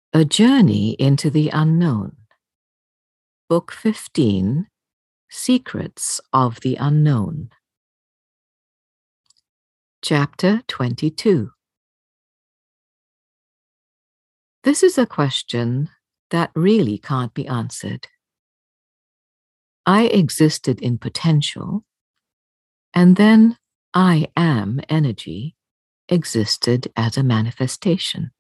A Journey into the Unknown. Book 15, Secrets of the Unknown. Chapter 22. This is a question that really can't be answered. I existed in potential, and then I am energy existed as a manifestation.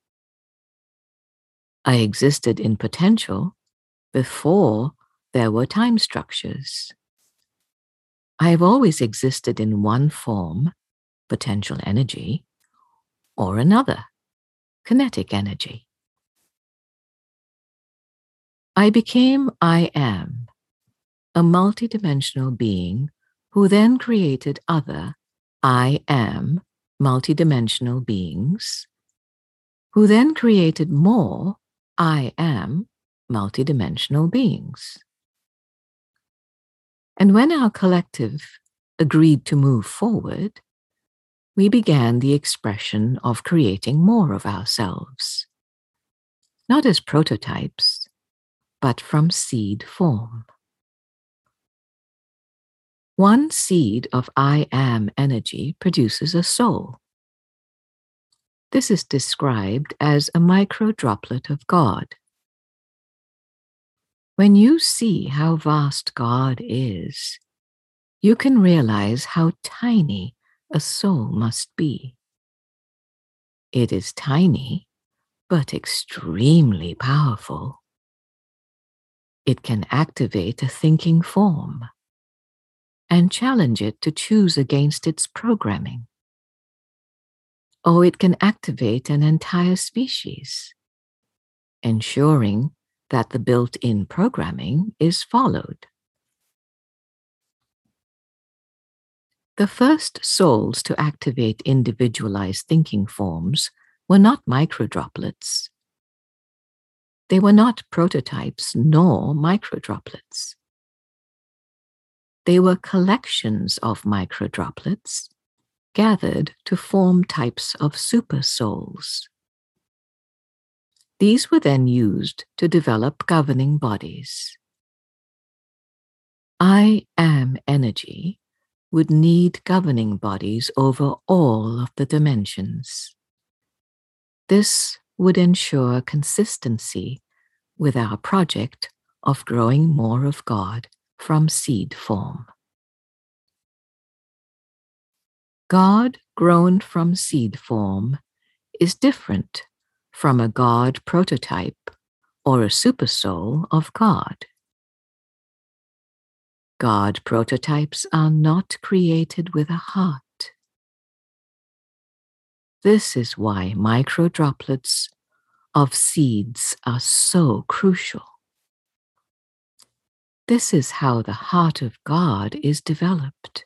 I existed in potential before there were time structures. I have always existed in one form, potential energy, or another, kinetic energy. I became I Am, a multidimensional being who then created other I Am multidimensional beings, who then created more I Am multidimensional beings. And when our collective agreed to move forward, we began the expression of creating more of ourselves, not as prototypes, but from seed form. One seed of I Am energy produces a soul. This is described as a micro-droplet of God. When you see how vast God is, you can realize how tiny a soul must be. It is tiny, but extremely powerful. It can activate a thinking form and challenge it to choose against its programming. Or it can activate an entire species, ensuring that the built-in programming is followed. The first souls to activate individualized thinking forms were not microdroplets. They were not prototypes nor microdroplets. They were collections of microdroplets gathered to form types of super souls. These were then used to develop governing bodies. I Am energy would need governing bodies over all of the dimensions. This would ensure consistency with our project of growing more of God from seed form. God grown from seed form is different from a God prototype or a supersoul of God. God prototypes are not created with a heart. This is why microdroplets of seeds are so crucial. This is how the heart of God is developed.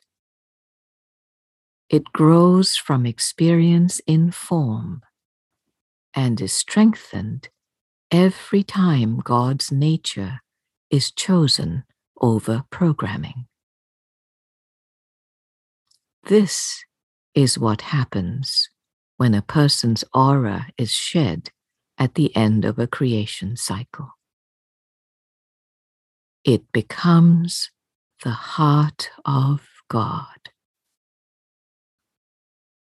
It grows from experience in form and is strengthened every time God's nature is chosen over programming. This is what happens when a person's aura is shed at the end of a creation cycle. It becomes the heart of God.